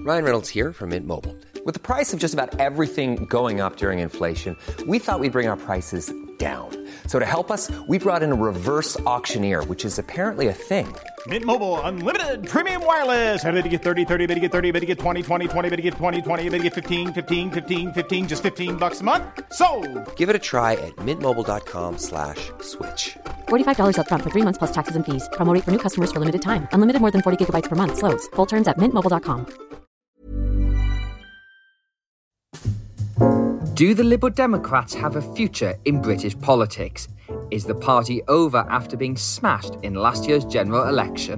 Ryan Reynolds here from Mint Mobile. With the price of just about everything going up during inflation, we thought we'd bring our prices down. So to help us, we brought in a reverse auctioneer, which is apparently a thing. Mint Mobile Unlimited Premium Wireless. How to get 30, 30, bit to get 30, bit to get 20, 20, 20, bit to get 20, 20, bit to get 15, 15, 15, 15, just $15 a month? Sold! Give it a try at mintmobile.com/switch. $45 up front for 3 months plus taxes and fees. Promo rate for new customers for limited time. Unlimited more than 40 gigabytes per month. Slows full terms at mintmobile.com. Do the Liberal Democrats have a future in British politics? Is the party over after being smashed in last year's general election?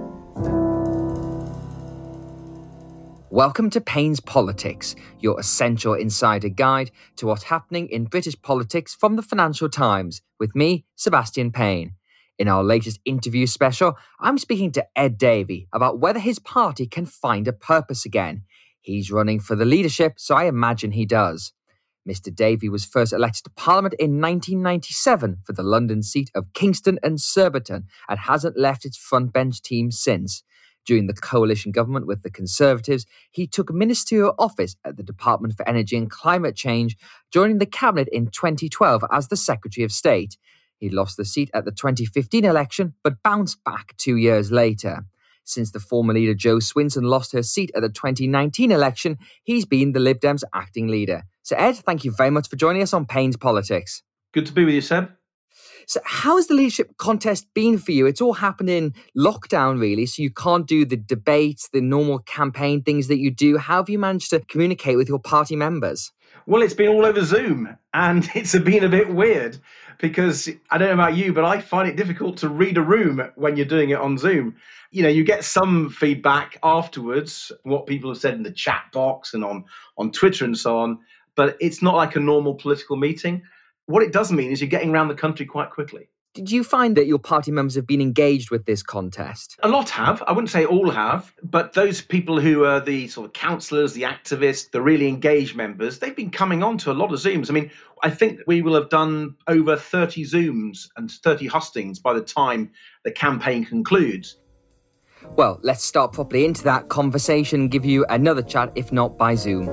Welcome to Payne's Politics, your essential insider guide to what's happening in British politics from the Financial Times, with me, Sebastian Payne. In our latest interview special, I'm speaking to Ed Davey about whether his party can find a purpose again. He's running for the leadership, so I imagine he does. Mr. Davey was first elected to Parliament in 1997 for the London seat of Kingston and Surbiton and hasn't left its frontbench team since. During the coalition government with the Conservatives, he took ministerial office at the Department for Energy and Climate Change, joining the cabinet in 2012 as the Secretary of State. He lost the seat at the 2015 election, but bounced back 2 years later. Since the former leader Jo Swinson lost her seat at the 2019 election, he's been the Lib Dems' acting leader. So Ed, thank you very much for joining us on Payne's Politics. Good to be with you, Seb. So how's the leadership contest been for you? It's all happened in lockdown, really, so you can't do the debates, the normal campaign things that you do. How have you managed to communicate with your party members? Well, it's been all over Zoom, and it's been a bit weird because I don't know about you, but I find it difficult to read a room when you're doing it on Zoom. You know, you get some feedback afterwards, what people have said in the chat box and on Twitter and so on, but it's not like a normal political meeting. What it does mean is you're getting around the country quite quickly. Did you find that your party members have been engaged with this contest? A lot have. I wouldn't say all have, but those people who are the sort of councillors, the activists, the really engaged members, they've been coming on to a lot of Zooms. I mean, I think we will have done over 30 Zooms and 30 hustings by the time the campaign concludes. Well, let's start properly into that conversation and give you another chat, if not by Zoom.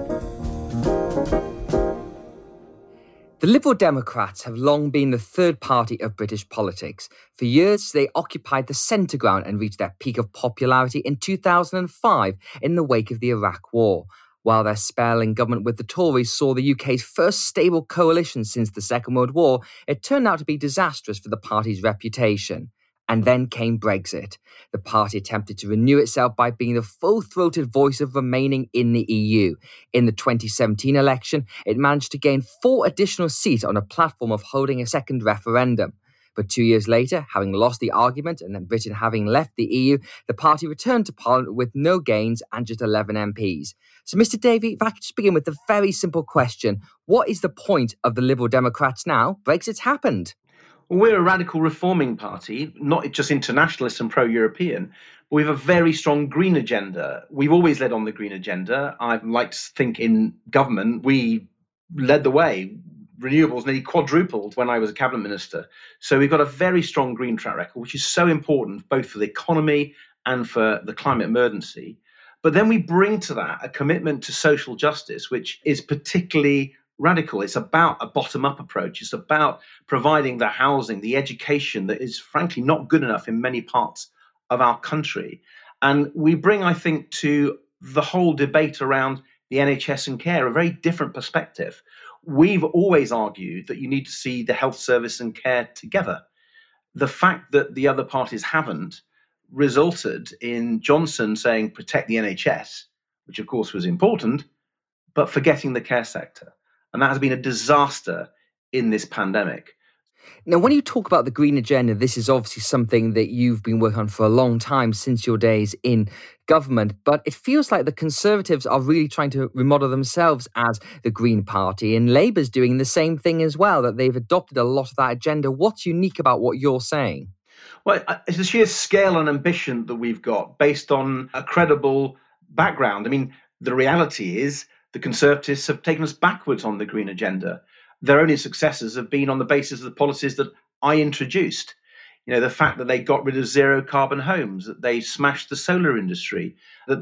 The Liberal Democrats have long been the third party of British politics. For years, they occupied the centre ground and reached their peak of popularity in 2005 in the wake of the Iraq War. While their spell in government with the Tories saw the UK's first stable coalition since the Second World War, it turned out to be disastrous for the party's reputation. And then came Brexit. The party attempted to renew itself by being the full-throated voice of remaining in the EU. In the 2017 election, it managed to gain 4 additional seats on a platform of holding a second referendum. But 2 years later, having lost the argument and then Britain having left the EU, the party returned to Parliament with no gains and just 11 MPs. So, Mr. Davey, if I could just begin with a very simple question. What is the point of the Liberal Democrats now? Brexit's happened. Well, we're a radical reforming party, not just internationalist and pro-European, but we have a very strong green agenda. We've always led on the green agenda. I'd like to think in government, we led the way. Renewables nearly quadrupled when I was a cabinet minister. So we've got a very strong green track record, which is so important both for the economy and for the climate emergency. But then we bring to that a commitment to social justice, which is particularly radical. It's about a bottom-up approach. It's about providing the housing, the education that is frankly not good enough in many parts of our country. And we bring, I think, to the whole debate around the NHS and care a very different perspective. We've always argued that you need to see the health service and care together. The fact that the other parties haven't resulted in Johnson saying protect the NHS, which of course was important, but forgetting the care sector. And that has been a disaster in this pandemic. Now, when you talk about the green agenda, this is obviously something that you've been working on for a long time since your days in government. But it feels like the Conservatives are really trying to remodel themselves as the Green Party, and Labour's doing the same thing as well, that they've adopted a lot of that agenda. What's unique about what you're saying? Well, it's the sheer scale and ambition that we've got based on a credible background. I mean, the reality is the Conservatives have taken us backwards on the green agenda. Their only successes have been on the basis of the policies that I introduced. You know, the fact that they got rid of zero carbon homes, that they smashed the solar industry, that they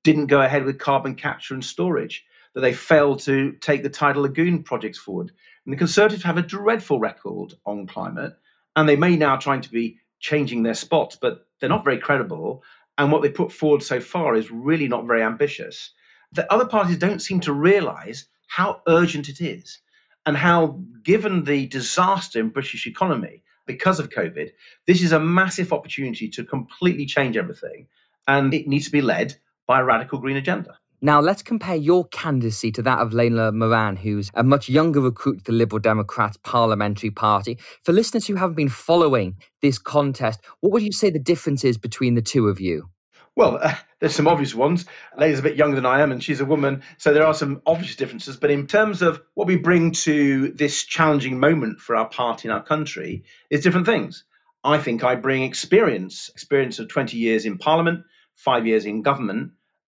didn't go ahead with carbon capture and storage, that they failed to take the Tidal Lagoon projects forward. And the Conservatives have a dreadful record on climate, and they may now trying to be changing their spots, but they're not very credible. And what they put forward so far is really not very ambitious. The other parties don't seem to realise how urgent it is, and how, given the disaster in British economy because of COVID, this is a massive opportunity to completely change everything, and it needs to be led by a radical green agenda. Now, let's compare your candidacy to that of Layla Moran, who's a much younger recruit to the Liberal Democrats Parliamentary Party. For listeners who haven't been following this contest, what would you say the difference is between the two of you? Well, there's some obvious ones. Layla's a bit younger than I am, and she's a woman, so there are some obvious differences. But in terms of what we bring to this challenging moment for our party and our country, is different things. I think I bring experience of 20 years in Parliament, 5 years in government,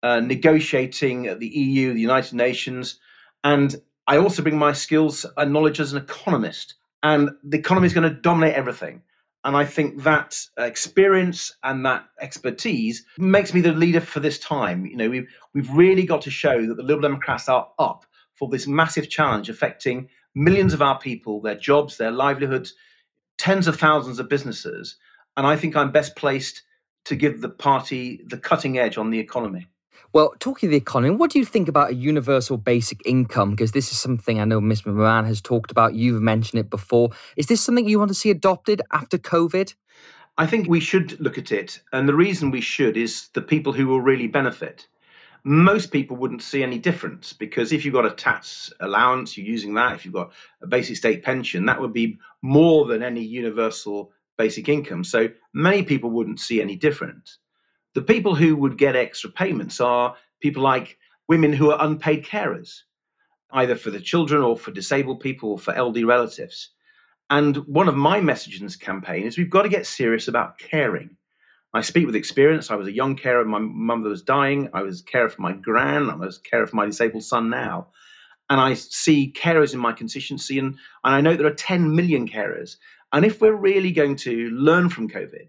negotiating at the EU, the United Nations, and I also bring my skills and knowledge as an economist. And the economy is going to dominate everything. And I think that experience and that expertise makes me the leader for this time. You know, we've really got to show that the Liberal Democrats are up for this massive challenge affecting millions of our people, their jobs, their livelihoods, tens of thousands of businesses. And I think I'm best placed to give the party the cutting edge on the economy. Well, talking of the economy, what do you think about a universal basic income? Because this is something I know Ms. Moran has talked about. You've mentioned it before. Is this something you want to see adopted after COVID? I think we should look at it. And the reason we should is the people who will really benefit. Most people wouldn't see any difference, because if you've got a tax allowance, you're using that. If you've got a basic state pension, that would be more than any universal basic income. So many people wouldn't see any difference. The people who would get extra payments are people like women who are unpaid carers, either for the children or for disabled people or for elderly relatives. And one of my messages in this campaign is we've got to get serious about caring. I speak with experience. I was a young carer. My mother was dying. I was a carer for my gran. I was a carer for my disabled son now. And I see carers in my constituency, and I know there are 10 million carers. And if we're really going to learn from COVID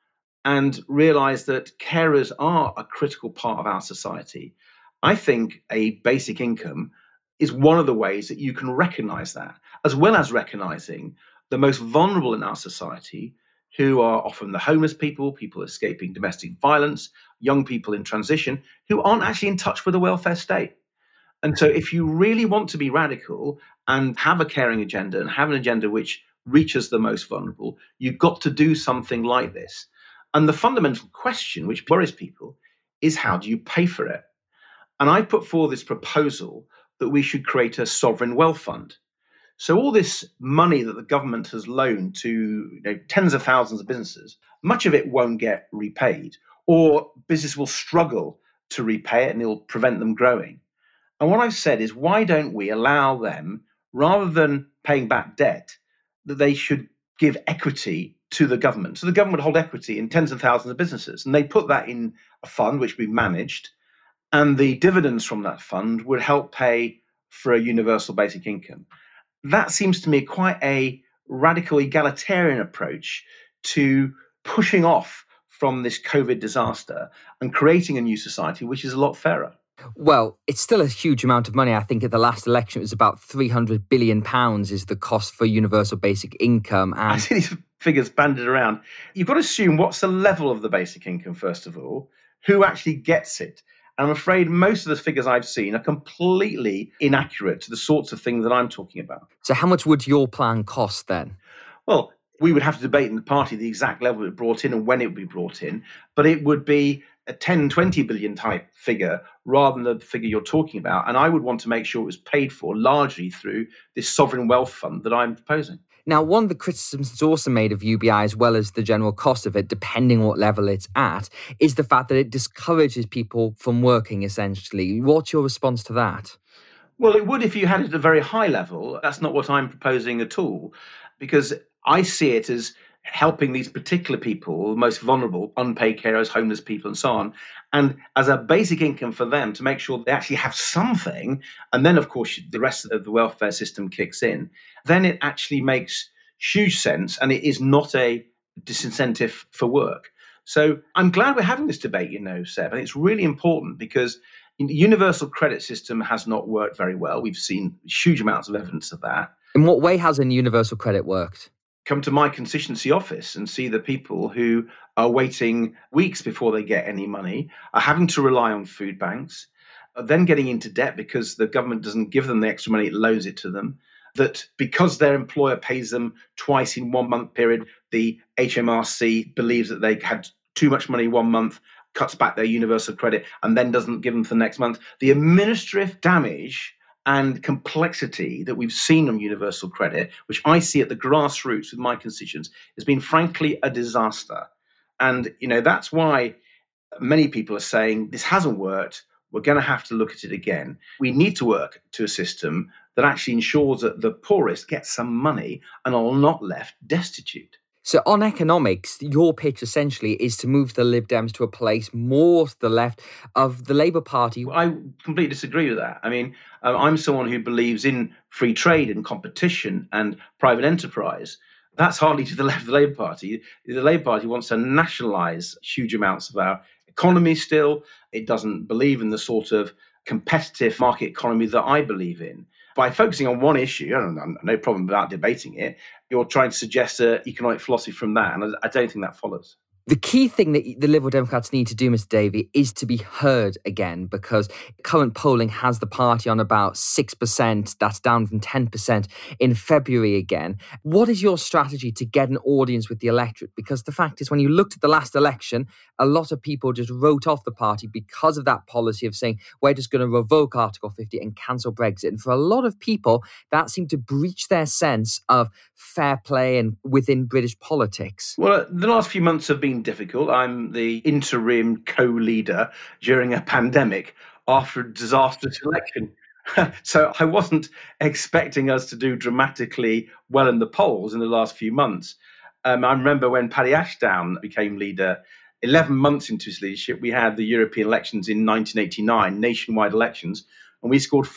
and realize that carers are a critical part of our society, I think a basic income is one of the ways that you can recognize that, as well as recognizing the most vulnerable in our society, who are often the homeless people, people escaping domestic violence, young people in transition, who aren't actually in touch with the welfare state. And so if you really want to be radical and have a caring agenda and have an agenda which reaches the most vulnerable, you've got to do something like this. And the fundamental question, which worries people, is how do you pay for it? And I put forward this proposal that we should create a sovereign wealth fund. So all this money that the government has loaned to tens of thousands of businesses, much of it won't get repaid, or business will struggle to repay it and it'll prevent them growing. And what I've said is, why don't we allow them, rather than paying back debt, that they should give equity to the government. So the government would hold equity in tens of thousands of businesses, and they put that in a fund which we've managed, and the dividends from that fund would help pay for a universal basic income. That seems to me quite a radical egalitarian approach to pushing off from this COVID disaster and creating a new society which is a lot fairer. Well, it's still a huge amount of money. I think at the last election, it was about £300 billion is the cost for universal basic income. And I see these figures banded around. You've got to assume what's the level of the basic income, first of all, who actually gets it. And I'm afraid most of the figures I've seen are completely inaccurate to the sorts of things that I'm talking about. So how much would your plan cost then? Well, we would have to debate in the party the exact level it brought in and when it would be brought in, but it would be a 10, 20 billion type figure rather than the figure you're talking about. And I would want to make sure it was paid for largely through this sovereign wealth fund that I'm proposing. Now, one of the criticisms that's also made of UBI, as well as the general cost of it, depending what level it's at, is the fact that it discourages people from working, essentially. What's your response to that? Well, it would if you had it at a very high level. That's not what I'm proposing at all, because I see it as helping these particular people, the most vulnerable, unpaid carers, homeless people, and so on, and as a basic income for them to make sure they actually have something. And then, of course, the rest of the welfare system kicks in. Then it actually makes huge sense, and it is not a disincentive for work. So I'm glad we're having this debate, Seb. And it's really important because the universal credit system has not worked very well. We've seen huge amounts of evidence of that. In what way hasn't universal credit worked? Come to my constituency office and see the people who are waiting weeks before they get any money, are having to rely on food banks, are then getting into debt because the government doesn't give them the extra money, it loans it to them. That because their employer pays them twice in 1 month period, the HMRC believes that they had too much money 1 month, cuts back their universal credit, and then doesn't give them for the next month. The administrative damage and complexity that we've seen on universal credit, which I see at the grassroots with my constituents, has been frankly a disaster. And, that's why many people are saying this hasn't worked. We're going to have to look at it again. We need to work to a system that actually ensures that the poorest get some money and are not left destitute. So on economics, your pitch essentially is to move the Lib Dems to a place more to the left of the Labour Party. I completely disagree with that. I mean, I'm someone who believes in free trade and competition and private enterprise. That's hardly to the left of the Labour Party. The Labour Party wants to nationalise huge amounts of our economy still. It doesn't believe in the sort of competitive market economy that I believe in. By focusing on one issue, I don't no problem about debating it, you're trying to suggest an economic philosophy from that, and I don't think that follows. The key thing that the Liberal Democrats need to do, Mr. Davey, is to be heard again, because current polling has the party on about 6%. That's down from 10% in February again. What is your strategy to get an audience with the electorate? Because the fact is, when you looked at the last election, a lot of people just wrote off the party because of that policy of saying, we're just going to revoke Article 50 and cancel Brexit. And for a lot of people, that seemed to breach their sense of fair play and within British politics. Well, the last few months have been difficult. I'm the interim co-leader during a pandemic after a disastrous election. So I wasn't expecting us to do dramatically well in the polls in the last few months. I remember when Paddy Ashdown became leader, 11 months into his leadership, we had the European elections in 1989, nationwide elections, and we scored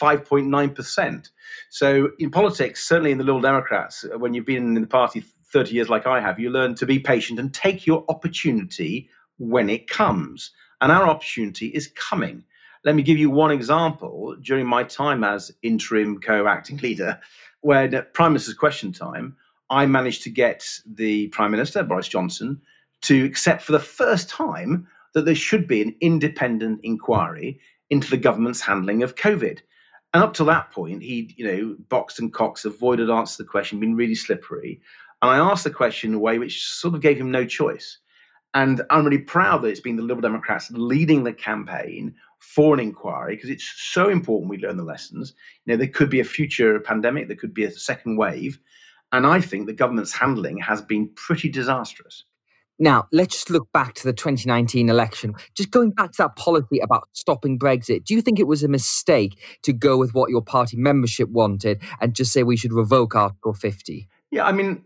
5.9%. So in politics, certainly in the Liberal Democrats, when you've been in the party 30 years like I have, you learn to be patient and take your opportunity when it comes. And our opportunity is coming. Let me give you one example. During my time as interim co-acting leader, when at Prime Minister's Question Time, I managed to get the Prime Minister, Boris Johnson, to accept for the first time that there should be an independent inquiry into the government's handling of COVID. And up to that point, he, boxed and coxed, avoided answer to the question, been really slippery. And I asked the question in a way which sort of gave him no choice. And I'm really proud that it's been the Liberal Democrats leading the campaign for an inquiry, because it's so important we learn the lessons. There could be a future pandemic, there could be a second wave. And I think the government's handling has been pretty disastrous. Now, let's just look back to the 2019 election. Just going back to that policy about stopping Brexit, do you think it was a mistake to go with what your party membership wanted and just say we should revoke Article 50? Yeah,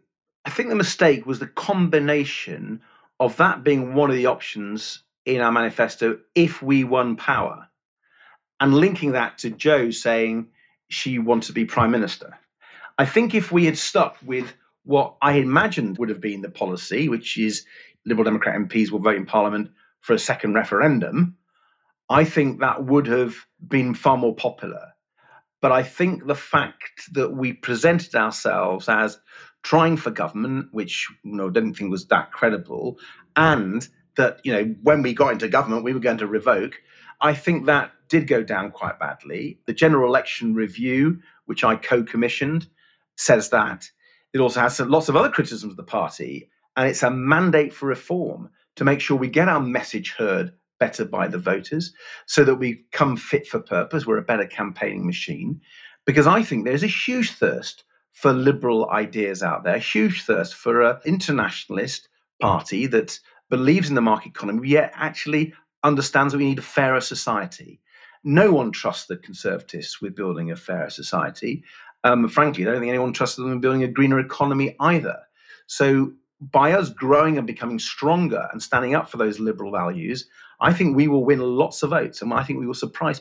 I think the mistake was the combination of that being one of the options in our manifesto if we won power, and linking that to Jo saying she wanted to be Prime Minister. I think if we had stuck with what I imagined would have been the policy, which is Liberal Democrat MPs will vote in Parliament for a second referendum, I think that would have been far more popular. But I think the fact that we presented ourselves as trying for government, which I didn't think was that credible, and that when we got into government we were going to revoke, I think that did go down quite badly. The General Election Review, which I co-commissioned, says that. It also has lots of other criticisms of the party, and it's a mandate for reform to make sure we get our message heard better by the voters so that we come fit for purpose. We're a better campaigning machine, because I think there's a huge thirst for liberal ideas out there, a huge thirst for an internationalist party that believes in the market economy, yet actually understands that we need a fairer society. No one trusts the Conservatives with building a fairer society. Frankly, I don't think anyone trusts them in building a greener economy either. So by us growing and becoming stronger and standing up for those liberal values, I think we will win lots of votes, and I think we will surprise people.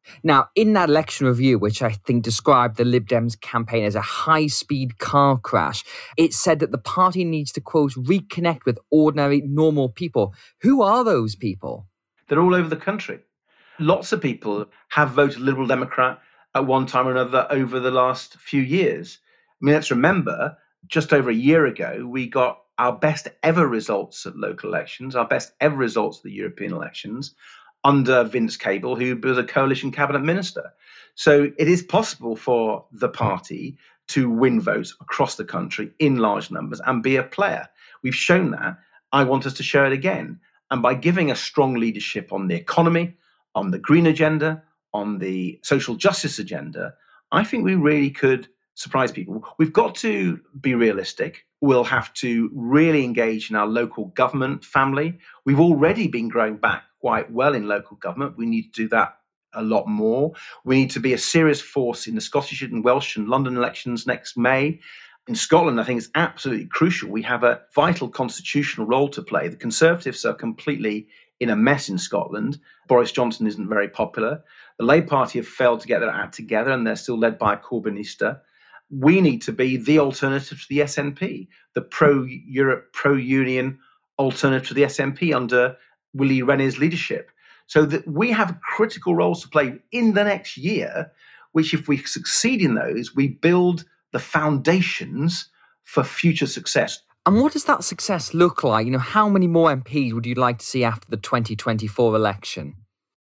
Now, in that election review, which I think described the Lib Dems campaign as a high-speed car crash, it said that the party needs to, quote, reconnect with ordinary, normal people. Who are those people? They're all over the country. Lots of people have voted Liberal Democrat at one time or another over the last few years. I mean, let's remember, just over a year ago, we got our best ever results at local elections, our best ever results at the European elections, under Vince Cable, who was a coalition cabinet minister. So it is possible for the party to win votes across the country in large numbers and be a player. We've shown that. I want us to show it again. And by giving a strong leadership on the economy, on the green agenda, on the social justice agenda, I think we really could surprise people. We've got to be realistic. We'll have to really engage in our local government family. We've already been growing back quite well in local government. We need to do that a lot more. We need to be a serious force in the Scottish and Welsh and London elections next May. In Scotland, I think it's absolutely crucial. We have a vital constitutional role to play. The Conservatives are completely in a mess in Scotland. Boris Johnson isn't very popular. The Labour Party have failed to get their act together, and they're still led by a Corbynista. We need to be the alternative to the SNP, the pro-Europe, pro-Union alternative to the SNP under Willie Rennie's leadership. So that we have critical roles to play in the next year, which if we succeed in those, we build the foundations for future success. And what does that success look like? How many more MPs would you like to see after the 2024 election?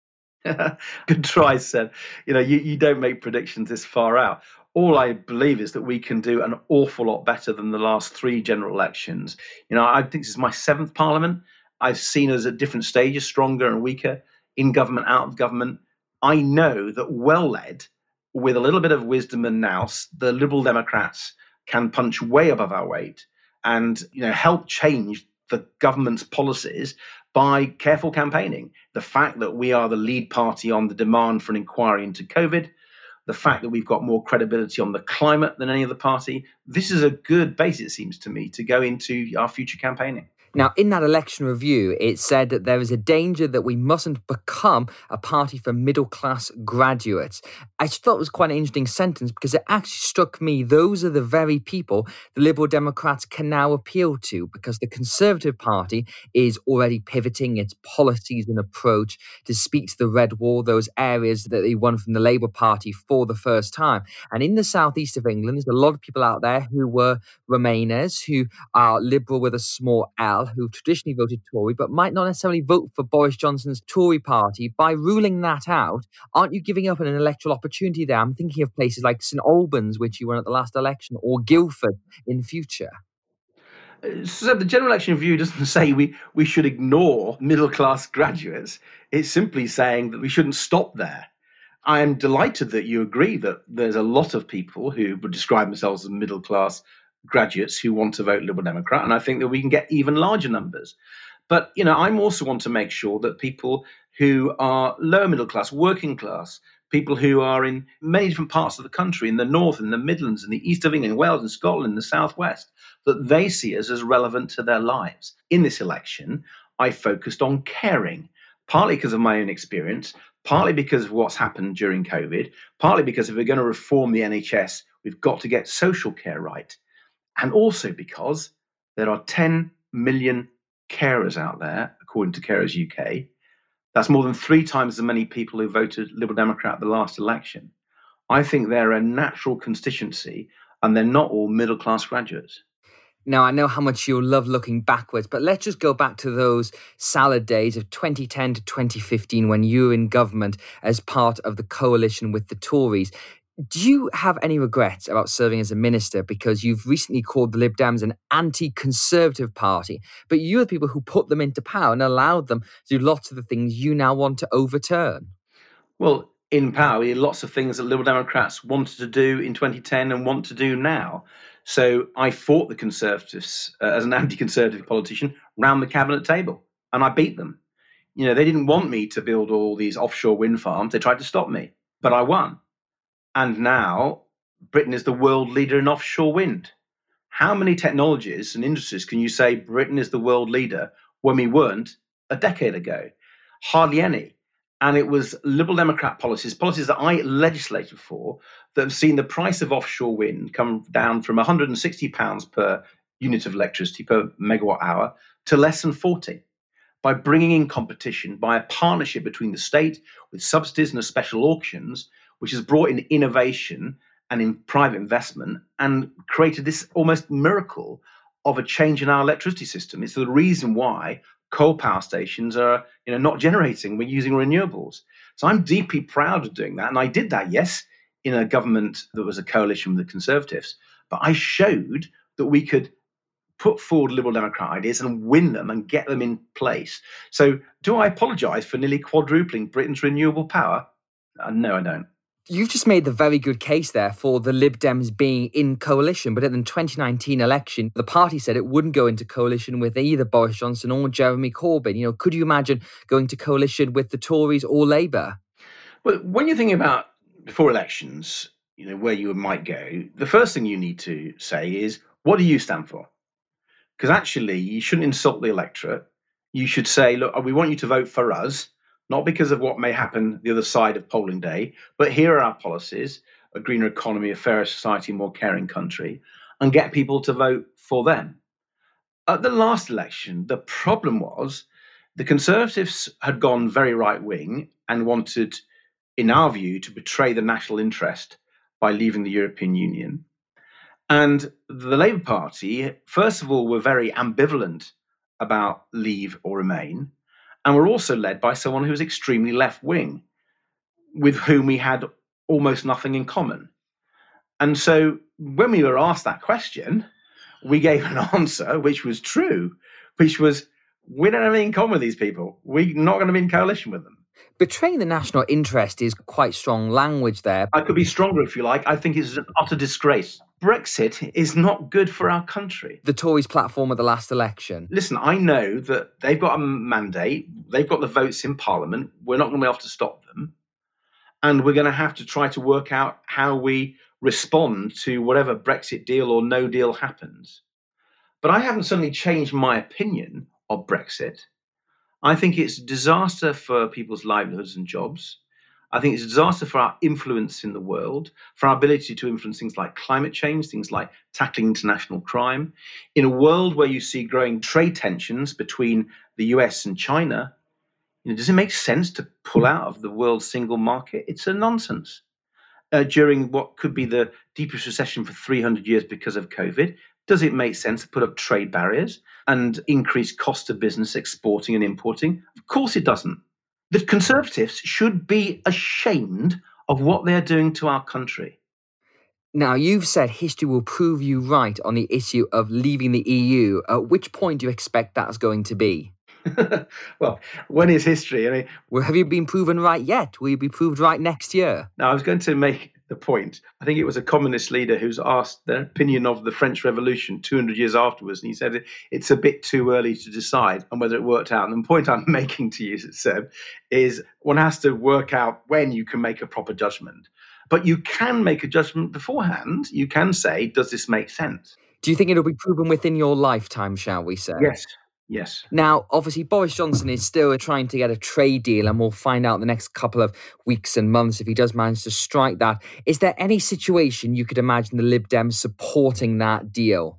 Good try, Seb. You don't make predictions this far out. All I believe is that we can do an awful lot better than the last three general elections. I think this is my seventh parliament. I've seen us at different stages, stronger and weaker, in government, out of government. I know that well led, with a little bit of wisdom and nous, the Liberal Democrats can punch way above our weight and help change the government's policies by careful campaigning. The fact that we are the lead party on the demand for an inquiry into COVID, the fact that we've got more credibility on the climate than any other party, this is a good base, it seems to me, to go into our future campaigning. Now, in that election review, it said that there is a danger that we mustn't become a party for middle-class graduates. I just thought it was quite an interesting sentence because it actually struck me those are the very people the Liberal Democrats can now appeal to, because the Conservative Party is already pivoting its policies and approach to speak to the red wall, those areas that they won from the Labour Party for the first time. And in the southeast of England, there's a lot of people out there who were Remainers, who are Liberal with a small L, who traditionally voted Tory, but might not necessarily vote for Boris Johnson's Tory party. By ruling that out, aren't you giving up an electoral opportunity there? I'm thinking of places like St Albans, which you won at the last election, or Guildford in future. So the general election review doesn't say we should ignore middle-class graduates. It's simply saying that we shouldn't stop there. I am delighted that you agree that there's a lot of people who would describe themselves as middle-class graduates who want to vote Liberal Democrat, and I think that we can get even larger numbers. But, I also want to make sure that people who are lower middle class, working class, people who are in many different parts of the country, in the north, in the Midlands, in the east of England, Wales and Scotland, in the southwest, that they see us as relevant to their lives. In this election, I focused on caring, partly because of my own experience, partly because of what's happened during COVID, partly because if we're going to reform the NHS, we've got to get social care right. And also because there are 10 million carers out there, according to Carers UK. That's more than 3 times as many people who voted Liberal Democrat at the last election. I think they're a natural constituency, and they're not all middle-class graduates. Now, I know how much you'll love looking backwards, but let's just go back to those salad days of 2010 to 2015 when you were in government as part of the coalition with the Tories. Do you have any regrets about serving as a minister? Because you've recently called the Lib Dems an anti-conservative party, but you're the people who put them into power and allowed them to do lots of the things you now want to overturn. Well, in power, we had lots of things that Liberal Democrats wanted to do in 2010 and want to do now. So I fought the Conservatives as an anti-conservative politician round the cabinet table, and I beat them. They didn't want me to build all these offshore wind farms. They tried to stop me, but I won. And now Britain is the world leader in offshore wind. How many technologies and industries can you say Britain is the world leader when we weren't a decade ago? Hardly any. And it was Liberal Democrat policies that I legislated for, that have seen the price of offshore wind come down from £160 per unit of electricity per megawatt hour to less than 40 by bringing in competition, by a partnership between the state with subsidies and special auctions, which has brought in innovation and in private investment and created this almost miracle of a change in our electricity system. It's the reason why coal power stations are not generating. We're using renewables. So I'm deeply proud of doing that. And I did that, yes, in a government that was a coalition with the Conservatives. But I showed that we could put forward Liberal Democrat ideas and win them and get them in place. So do I apologise for nearly quadrupling Britain's renewable power? No, I don't. You've just made the very good case there for the Lib Dems being in coalition, but in the 2019 election, the party said it wouldn't go into coalition with either Boris Johnson or Jeremy Corbyn. Could you imagine going to coalition with the Tories or Labour? Well, when you're thinking about before elections, where you might go, the first thing you need to say is, what do you stand for? Because actually, you shouldn't insult the electorate. You should say, look, we want you to vote for us, not because of what may happen the other side of polling day, but here are our policies: a greener economy, a fairer society, a more caring country, and get people to vote for them. At the last election, the problem was the Conservatives had gone very right-wing and wanted, in our view, to betray the national interest by leaving the European Union. And the Labour Party, first of all, were very ambivalent about leave or remain, and were also led by someone who was extremely left-wing, with whom we had almost nothing in common. And so when we were asked that question, we gave an answer which was true, which was, we don't have anything in common with these people. We're not going to be in coalition with them. Betraying the national interest is quite strong language there. I could be stronger if you like. I think it's an utter disgrace. Brexit is not good for our country. The Tories' platform at the last election. Listen, I know that they've got a mandate. They've got the votes in Parliament. We're not going to be able to stop them. And we're going to have to try to work out how we respond to whatever Brexit deal or no deal happens. But I haven't suddenly changed my opinion of Brexit. I think it's a disaster for people's livelihoods and jobs. I think it's a disaster for our influence in the world, for our ability to influence things like climate change, things like tackling international crime. In a world where you see growing trade tensions between the US and China, does it make sense to pull out of the world's single market? It's a nonsense. During what could be the deepest recession for 300 years because of COVID, does it make sense to put up trade barriers and increase cost of business exporting and importing? Of course it doesn't. The Conservatives should be ashamed of what they're doing to our country. Now, you've said history will prove you right on the issue of leaving the EU. At which point do you expect that's going to be? Well, when is history? Have you been proven right yet? Will you be proved right next year? Now, I was going to make the point. I think it was a communist leader who's asked their opinion of the French Revolution 200 years afterwards, and he said it's a bit too early to decide on whether it worked out. And the point I'm making to you, Seb, is one has to work out when you can make a proper judgment. But you can make a judgment beforehand. You can say, does this make sense? Do you think it'll be proven within your lifetime, shall we say? Yes. Now, obviously, Boris Johnson is still trying to get a trade deal, and we'll find out in the next couple of weeks and months if he does manage to strike that. Is there any situation you could imagine the Lib Dems supporting that deal?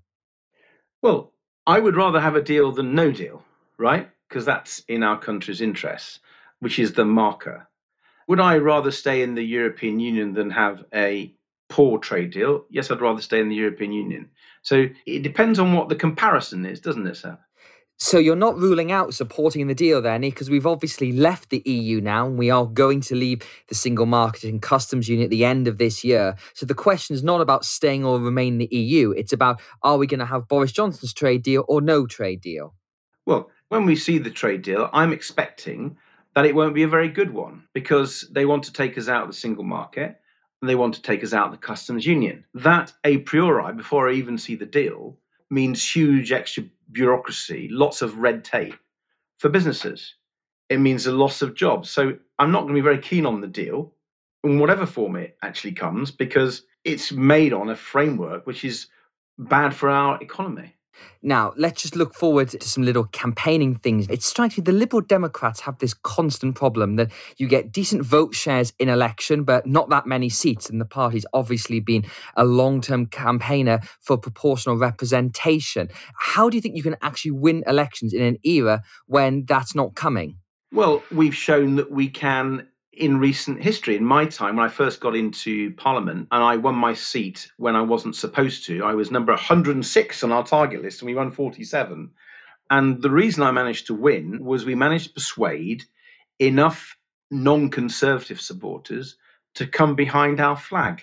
Well, I would rather have a deal than no deal, right? Because that's in our country's interests, which is the marker. Would I rather stay in the European Union than have a poor trade deal? Yes, I'd rather stay in the European Union. So it depends on what the comparison is, doesn't it, Sam? So you're not ruling out supporting the deal then, because we've obviously left the EU now and we are going to leave the single market and customs union at the end of this year. So the question is not about staying or remain in the EU. It's about, are we going to have Boris Johnson's trade deal or no trade deal? Well, when we see the trade deal, I'm expecting that it won't be a very good one because they want to take us out of the single market and they want to take us out of the customs union. That a priori, before I even see the deal, means huge extra bureaucracy, lots of red tape for businesses. It means a loss of jobs. So I'm not going to be very keen on the deal in whatever form it actually comes because it's made on a framework which is bad for our economy. Now, let's just look forward to some little campaigning things. It strikes me the Liberal Democrats have this constant problem that you get decent vote shares in election, but not that many seats. And the party's obviously been a long-term campaigner for proportional representation. How do you think you can actually win elections in an era when that's not coming? Well, we've shown that we can in recent history. In my time, when I first got into Parliament and I won my seat when I wasn't supposed to, I was number 106 on our target list and we won 47. And the reason I managed to win was we managed to persuade enough non-Conservative supporters to come behind our flag.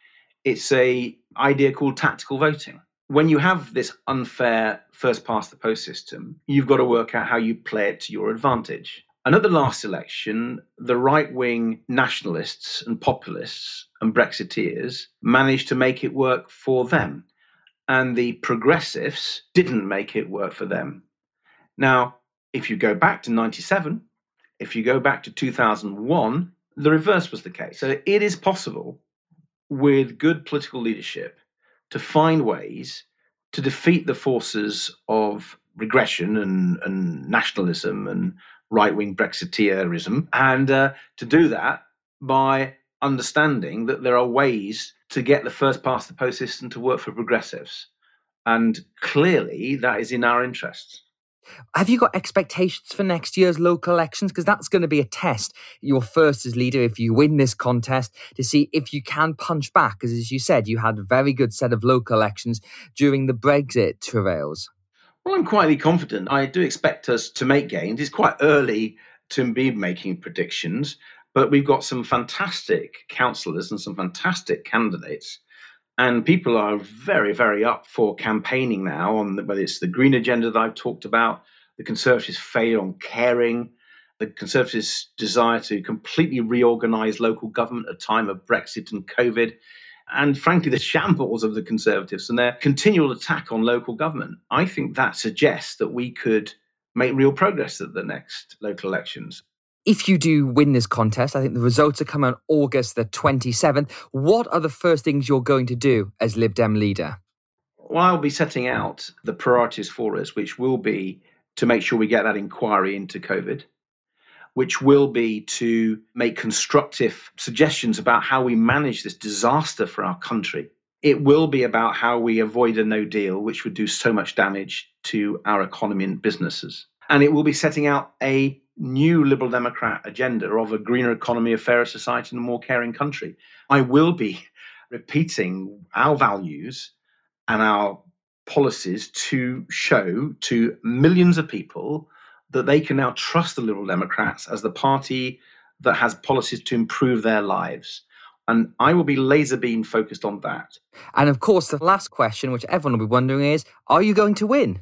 It's an idea called tactical voting. When you have this unfair first-past-the-post system, you've got to work out how you play it to your advantage. And at the last election, the right-wing nationalists and populists and Brexiteers managed to make it work for them. And the progressives didn't make it work for them. Now, if you go back to 97, if you go back to 2001, the reverse was the case. So it is possible with good political leadership to find ways to defeat the forces of regression and nationalism and right-wing Brexiteerism, and to do that by understanding that there are ways to get the first-past-the-post system to work for progressives. And clearly that is in our interests. Have you got expectations for next year's local elections? Because that's going to be a test, your first as leader, if you win this contest, to see if you can punch back. Because as you said, you had a very good set of local elections during the Brexit travails. Well, I'm quietly confident. I do expect us to make gains. It's quite early to be making predictions, but we've got some fantastic councillors and some fantastic candidates. And people are very, very up for campaigning now on whether it's the green agenda that I've talked about, the Conservatives' failure on caring, the Conservatives' desire to completely reorganise local government at a time of Brexit and COVID, and frankly, the shambles of the Conservatives and their continual attack on local government. I think that suggests that we could make real progress at the next local elections. If you do win this contest, I think the results are coming on August the 27th. What are the first things you're going to do as Lib Dem leader? Well, I'll be setting out the priorities for us, which will be to make sure we get that inquiry into COVID, which will be to make constructive suggestions about how we manage this disaster for our country. It will be about how we avoid a no deal, which would do so much damage to our economy and businesses. And it will be setting out a new Liberal Democrat agenda of a greener economy, a fairer society, and a more caring country. I will be repeating our values and our policies to show to millions of people that they can now trust the Liberal Democrats as the party that has policies to improve their lives. And I will be laser beam focused on that. And of course, the last question, which everyone will be wondering is, are you going to win?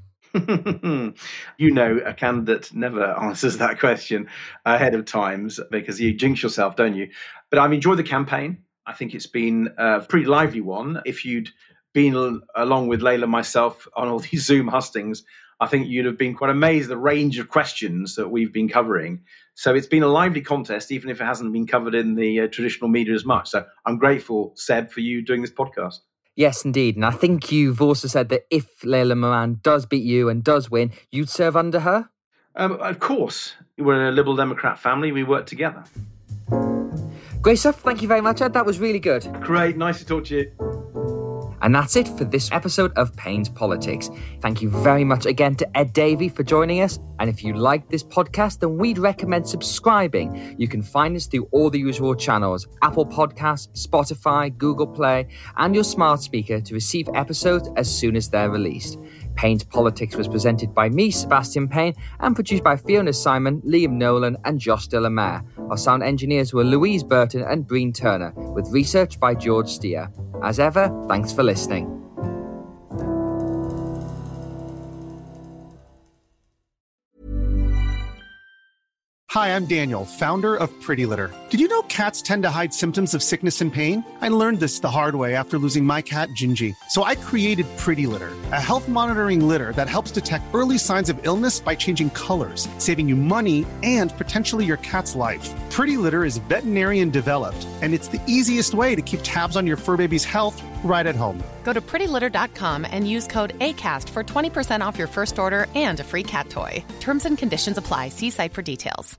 You know, a candidate never answers that question ahead of times because you jinx yourself, don't you? But I've enjoyed the campaign. I think it's been a pretty lively one. If you'd been along with Layla and myself on all these Zoom hustings, I think you'd have been quite amazed at the range of questions that we've been covering. So it's been a lively contest, even if it hasn't been covered in the traditional media as much. So I'm grateful, Seb, for you doing this podcast. Yes, indeed. And I think you've also said that if Layla Moran does beat you and does win, you'd serve under her? Of course. We're a Liberal Democrat family. We work together. Great stuff. Thank you very much, Ed. That was really good. Great. Nice to talk to you. And that's it for this episode of Payne's Politics. Thank you very much again to Ed Davey for joining us. And if you like this podcast, then we'd recommend subscribing. You can find us through all the usual channels: Apple Podcasts, Spotify, Google Play, and your smart speaker to receive episodes as soon as they're released. Payne's Politics was presented by me, Sebastian Payne, and produced by Fiona Simon, Liam Nolan, and Josh De La Mare. Our sound engineers were Louise Burton and Breen Turner, with research by George Steer. As ever, thanks for listening. Hi, I'm Daniel, founder of Pretty Litter. Did you know cats tend to hide symptoms of sickness and pain? I learned this the hard way after losing my cat, Gingy. So I created Pretty Litter, a health monitoring litter that helps detect early signs of illness by changing colors, saving you money and potentially your cat's life. Pretty Litter is veterinarian developed, and it's the easiest way to keep tabs on your fur baby's health right at home. Go to prettylitter.com and use code ACAST for 20% off your first order and a free cat toy. Terms and conditions apply. See site for details.